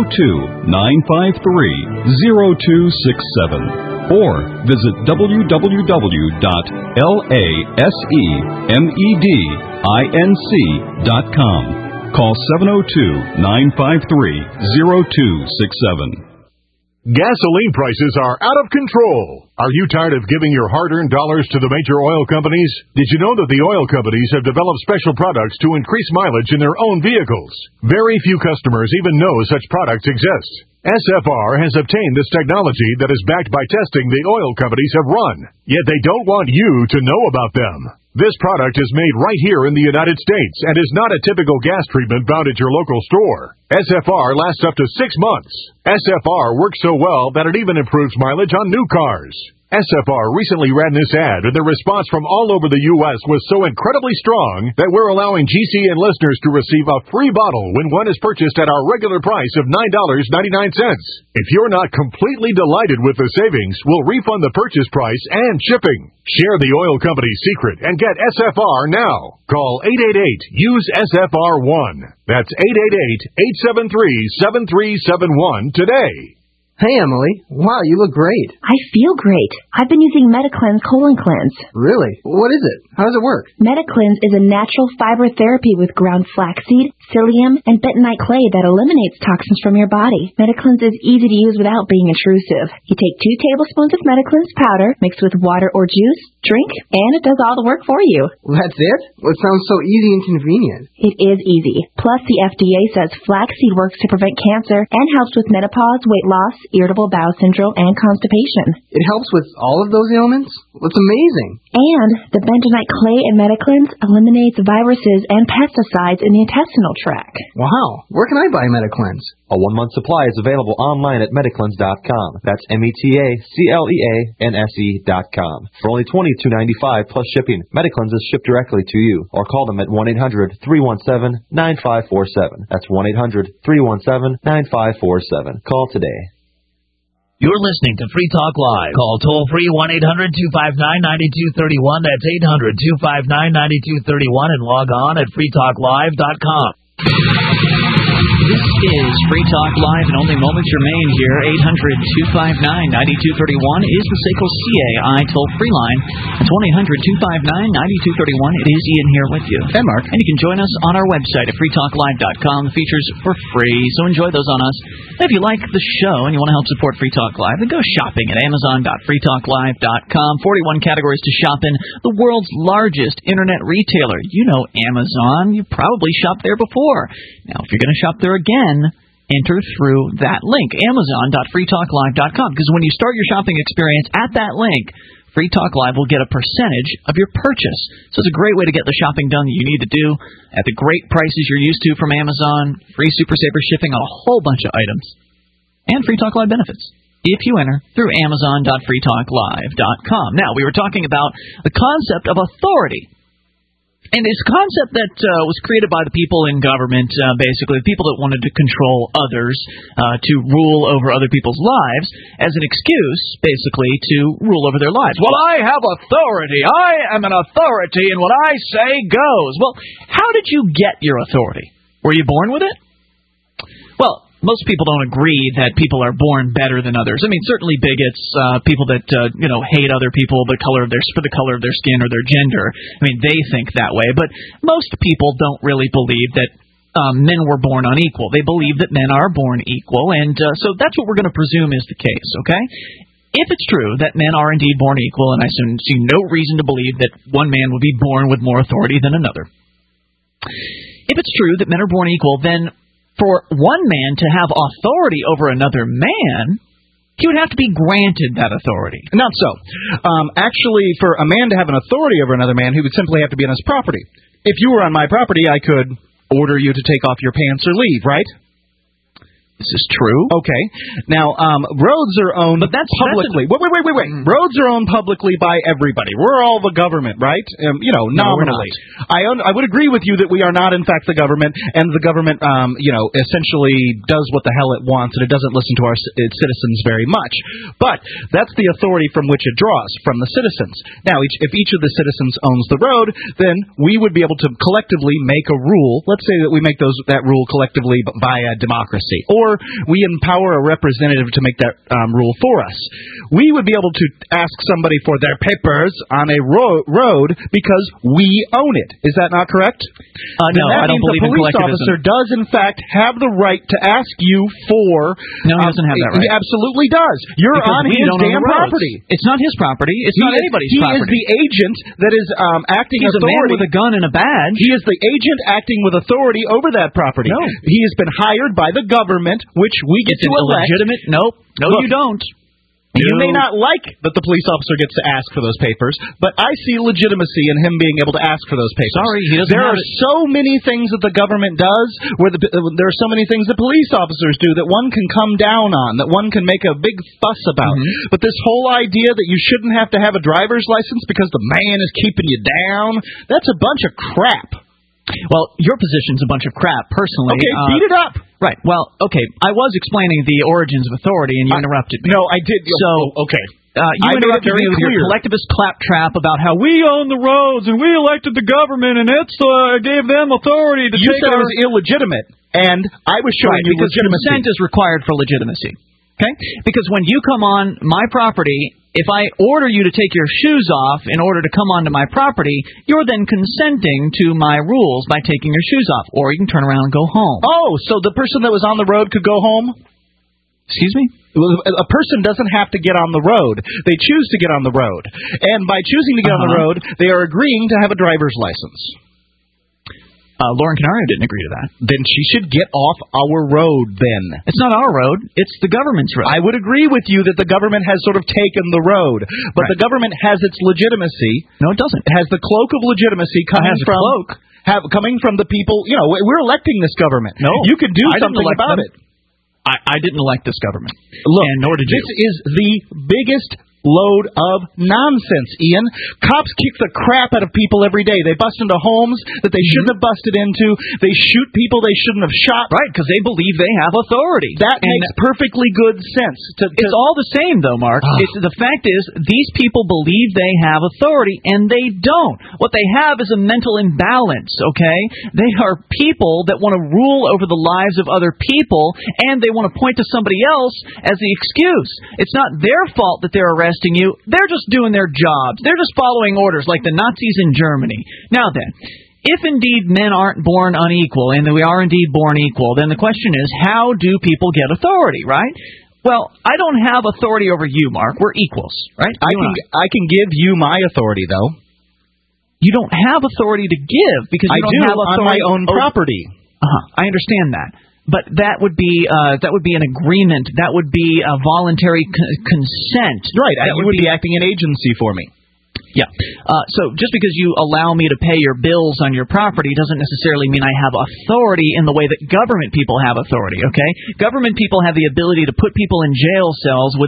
702-953-0267 or visit www.lasemedinc.com. Call 702-953-0267. Gasoline prices are out of control. Are you tired of giving your hard-earned dollars to the major oil companies? Did you know that the oil companies have developed special products to increase mileage in their own vehicles? Very few customers even know such products exist. SFR has obtained this technology that is backed by testing the oil companies have run, yet they don't want you to know about them. This product is made right here in the United States and is not a typical gas treatment found at your local store. SFR lasts up to 6 months. SFR works so well that it even improves mileage on new cars. SFR recently ran this ad, and the response from all over the U.S. was so incredibly strong that we're allowing GCN listeners to receive a free bottle when one is purchased at our regular price of $9.99. If you're not completely delighted with the savings, we'll refund the purchase price and shipping. Share the oil company's secret and get SFR now. Call 888-USE-SFR1. That's 888-873-7371 today. Hey, Emily. Wow, you look great. I feel great. I've been using MetaCleanse Colon Cleanse. Really? What is it? How does it work? MetaCleanse is a natural fiber therapy with ground flaxseed, psyllium, and bentonite clay that eliminates toxins from your body. MetaCleanse is easy to use without being intrusive. You take 2 tablespoons of MetaCleanse powder, mix with water or juice, drink, and it does all the work for you. That's it? Well, it sounds so easy and convenient. It is easy. Plus, the FDA says flaxseed works to prevent cancer and helps with menopause, weight loss, irritable bowel syndrome, and constipation. It helps with all of those ailments? That's amazing. And the bentonite clay in MetaCleanse eliminates viruses and pesticides in the intestinal tract. Wow. Where can I buy MetaCleanse? A 1-month supply is available online at Metacleanse.com. That's METACLEANSE.com. For only $22.95 plus shipping, Metacleanse is shipped directly to you. Or call them at 1-800-317-9547. That's 1-800-317-9547. Call today. You're listening to Free Talk Live. Call toll-free 1-800-259-9231. That's 800-259-9231 and log on at freetalklive.com. This is Free Talk Live, and only moments remain here. 800-259-9231 is the SACL CAI toll-free line. That's 1-800-259-9231. It is Ian here with you. And Mark. And you can join us on our website at freetalklive.com. The features for free, so enjoy those on us. And if you like the show and you want to help support Free Talk Live, then go shopping at amazon.freetalklive.com. 41 categories to shop in. The world's largest internet retailer. You know Amazon. You probably shopped there before. Now, if you're going to shop there again, enter through that link, amazon.freetalklive.com, because when you start your shopping experience at that link, Free Talk Live will get a percentage of your purchase. So it's a great way to get the shopping done that you need to do at the great prices you're used to from Amazon, free Super Saver shipping on a whole bunch of items, and Free Talk Live benefits if you enter through amazon.freetalklive.com. Now, we were talking about the concept of authority. And it's a concept that was created by the people in government, basically, the people that wanted to control others, to rule over other people's lives, as an excuse, basically, to rule over their lives. Well, I have authority. I am an authority, and what I say goes. Well, how did you get your authority? Were you born with it? Well, most people don't agree that people are born better than others. I mean, certainly bigots, people that hate other people for the color of their skin or their gender. I mean, they think that way. But most people don't really believe that men were born unequal. They believe that men are born equal, and so that's what we're going to presume is the case. Okay. If it's true that men are indeed born equal, and I see no reason to believe that one man would be born with more authority than another. If it's true that men are born equal, then for one man to have authority over another man, he would have to be granted that authority. Not so. Actually, for a man to have an authority over another man, he would simply have to be on his property. If you were on my property, I could order you to take off your pants or leave, right? This is true. Okay. Now, roads are owned publicly. Wait. Roads are owned publicly by everybody. We're all the government, right? Nominally. I would agree with you that we are not, in fact, the government, and the government, essentially does what the hell it wants, and it doesn't listen to its citizens very much. But that's the authority from which it draws, from the citizens. Now, if each of the citizens owns the road, then we would be able to collectively make a rule. Let's say that we make that rule collectively via democracy, or before we empower a representative to make that rule for us, we would be able to ask somebody for their papers on a road because we own it. Is that not correct? No, I don't believe in collectivism. The police officer does, in fact, have the right to ask you for... No, he doesn't have that right. He absolutely does. You're because on his damn property. It's not his property. It's not anybody's property. He is the agent that is acting He's authority. He's a man with a gun and a badge. He is the agent acting with authority over that property. No. He has been hired by the government, which we get to elect. Illegitimate? Nope. No, Look, you don't. You may not like that the police officer gets to ask for those papers, but I see legitimacy in him being able to ask for those papers. Sorry, he doesn't There have are so many things that the government does where there are so many things that police officers do that one can come down on, that one can make a big fuss about. But this whole idea that you shouldn't have to have a driver's license because the man is keeping you down, that's a bunch of crap. Well, your position's a bunch of crap, personally. Okay, beat it up. Right. Well, okay, I was explaining the origins of authority, and you interrupted me. No, I did. So, okay. You interrupted me with your collectivist claptrap about how we own the roads, and we elected the government, and it's gave them authority to You take said it was illegitimate, and I was showing you because legitimacy. Consent is required for legitimacy. Okay? Because when you come on my property, if I order you to take your shoes off in order to come onto my property, you're then consenting to my rules by taking your shoes off, or you can turn around and go home. Oh, so the person that was on the road could go home? Excuse me? A person doesn't have to get on the road. They choose to get on the road. And by choosing to get on the road, they are agreeing to have a driver's license. Lauren Canario didn't agree to that. Then she should get off our road, then. It's not our road. It's the government's road. I would agree with you that the government has sort of taken the road. But the government has its legitimacy. No, it doesn't. It has the cloak of legitimacy coming from the people. You know, we're electing this government. No. You can do something about it. I didn't elect this government. Look, and nor did you. This is the biggest load of nonsense, Ian. Cops kick the crap out of people every day. They bust into homes that they shouldn't have busted into. They shoot people they shouldn't have shot. Right, because they believe they have authority. That makes perfectly good sense. It's all the same, though, Mark. The fact is, these people believe they have authority, and they don't. What they have is a mental imbalance, okay? They are people that want to rule over the lives of other people, and they want to point to somebody else as the excuse. It's not their fault that they're arresting you. They're just doing their jobs. They're just following orders like the Nazis in Germany. Now then, if indeed men aren't born unequal, and we are indeed born equal, then the question is, how do people get authority, right? Well, I don't have authority over you, Mark. We're equals, right? I can give you my authority, though. You don't have authority to give because you don't have authority on my own property. I understand that. But that would be an agreement. That would be a voluntary consent. Right. You would be acting an agency for me. Yeah. So just because you allow me to pay your bills on your property doesn't necessarily mean I have authority in the way that government people have authority. Okay. Government people have the ability to put people in jail cells with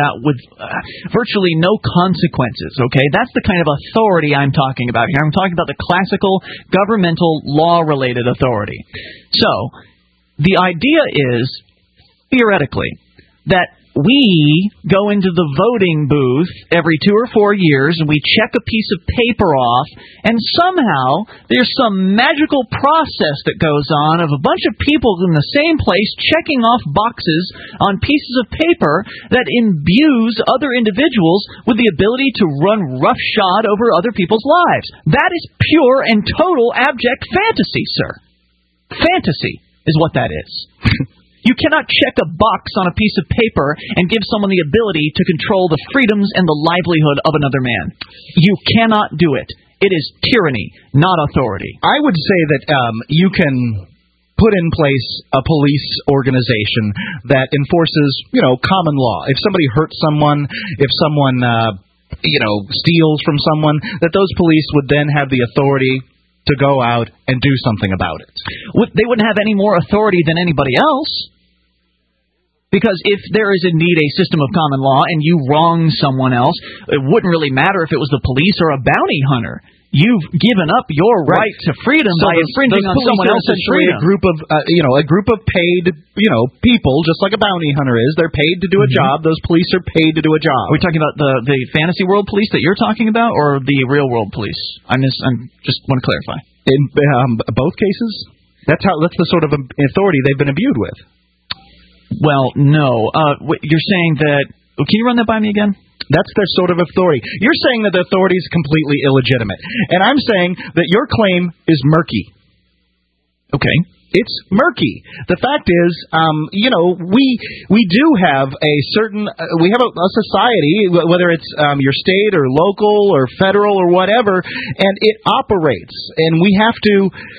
virtually no consequences. Okay. That's the kind of authority I'm talking about here. I'm talking about the classical governmental law-related authority. So the idea is, theoretically, that we go into the voting booth every 2 or 4 years and we check a piece of paper off, and somehow there's some magical process that goes on of a bunch of people in the same place checking off boxes on pieces of paper that imbues other individuals with the ability to run roughshod over other people's lives. That is pure and total abject fantasy, sir. Fantasy is what that is. You cannot check a box on a piece of paper and give someone the ability to control the freedoms and the livelihood of another man. You cannot do it. It is tyranny, not authority. I would say that you can put in place a police organization that enforces, common law. If somebody hurts someone, if someone, steals from someone, that those police would then have the authority to go out and do something about it. They wouldn't have any more authority than anybody else. Because if there is indeed a system of common law and you wrong someone else, it wouldn't really matter if it was the police or a bounty hunter. You've given up your right to freedom by infringing on someone else's freedom. A group of paid, people, just like a bounty hunter is. They're paid to do a job. Those police are paid to do a job. Are we talking about the fantasy world police that you're talking about, or the real world police? I just want to clarify. In both cases, that's the sort of authority they've been imbued with. Well, no. You're saying that... Can you run that by me again? That's their sort of authority. You're saying that the authority is completely illegitimate. And I'm saying that your claim is murky. Okay. It's murky. The fact is, we do have a certain, we have a society, whether it's your state or local or federal or whatever, and it operates. And we have to,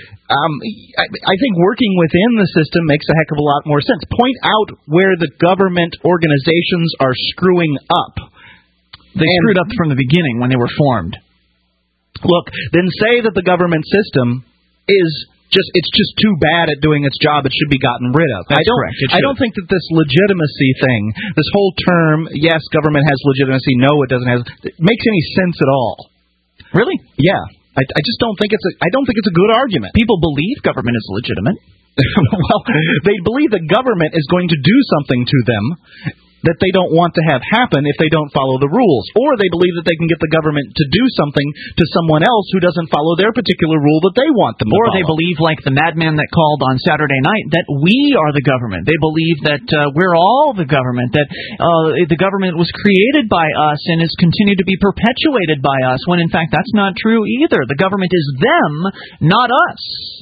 I think working within the system makes a heck of a lot more sense. Point out where the government organizations are screwing up. They screwed up from the beginning when they were formed. Look, then say that the government system is it's just too bad at doing its job. It should be gotten rid of. That's correct. I don't think that this legitimacy thing, this whole term, yes, government has legitimacy, no, it doesn't have, it makes any sense at all. Really? Yeah. I just don't think it's a good argument. People believe government is legitimate. Well, they believe that government is going to do something to them that they don't want to have happen if they don't follow the rules. Or they believe that they can get the government to do something to someone else who doesn't follow their particular rule that they want them to follow. Or they believe, like the madman that called on Saturday night, that we are the government. They believe that we're all the government, that the government was created by us and is continued to be perpetuated by us, when in fact that's not true either. The government is them, not us.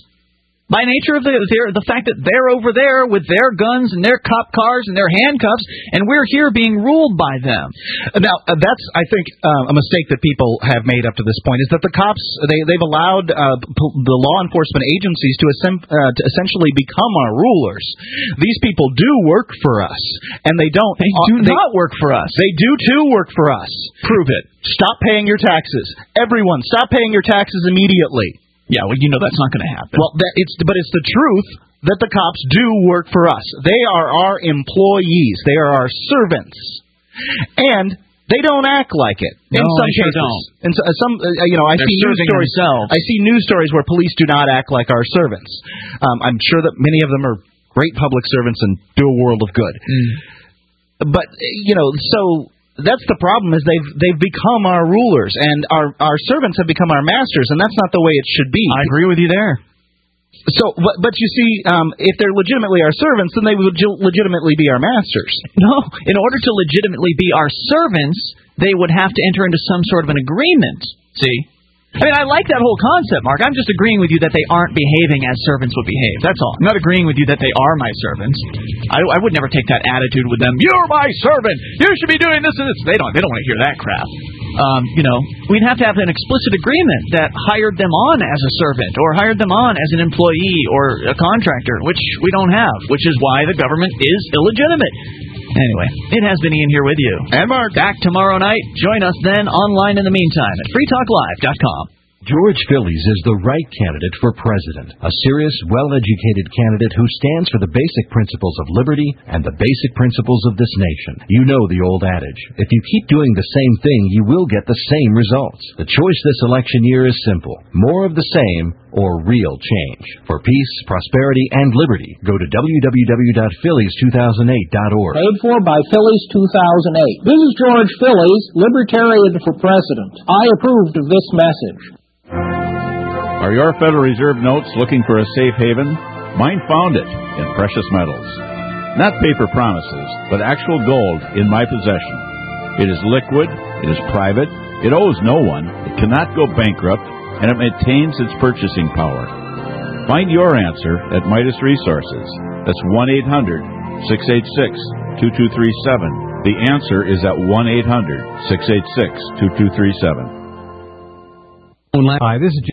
By nature of the fact that they're over there with their guns and their cop cars and their handcuffs, and we're here being ruled by them. Now, that's, I think, a mistake that people have made up to this point, is that the cops, they've allowed the law enforcement agencies to essentially become our rulers. These people do work for us, and they don't. They do not work for us. They do, too, work for us. Prove it. Stop paying your taxes. Everyone, stop paying your taxes immediately. Yeah, well, that's not going to happen. Well, but it's the truth that the cops do work for us. They are our employees. They are our servants, and they don't act like it. In some cases, don't. And some, I see news stories. I see news stories where police do not act like our servants. I'm sure that many of them are great public servants and do a world of good. But so. That's the problem, is they've become our rulers, and our servants have become our masters, and that's not the way it should be. I agree with you there. So, but you see, if they're legitimately our servants, then they would legitimately be our masters. No, in order to legitimately be our servants, they would have to enter into some sort of an agreement. See? I mean, I like that whole concept, Mark. I'm just agreeing with you that they aren't behaving as servants would behave. That's all. I'm not agreeing with you that they are my servants. I would never take that attitude with them. You're my servant. You should be doing this and this. They don't want to hear that crap. We'd have to have an explicit agreement that hired them on as a servant or hired them on as an employee or a contractor, which we don't have, which is why the government is illegitimate. Anyway, it has been Ian here with you. And Mark. Back tomorrow night. Join us then online in the meantime at freetalklive.com. George Phillies is the right candidate for president. A serious, well-educated candidate who stands for the basic principles of liberty and the basic principles of this nation. You know the old adage, if you keep doing the same thing, you will get the same results. The choice this election year is simple. More of the same or real change. For peace, prosperity, and liberty, go to www.phillies2008.org. Paid for by Phillies 2008. This is George Phillies, Libertarian for President. I approved of this message. Are your Federal Reserve notes looking for a safe haven? Mine found it in precious metals. Not paper promises, but actual gold in my possession. It is liquid, it is private, it owes no one, it cannot go bankrupt, and it maintains its purchasing power. Find your answer at Midas Resources. That's 1-800-686-2237. The answer is at 1-800-686-2237. Hi, this is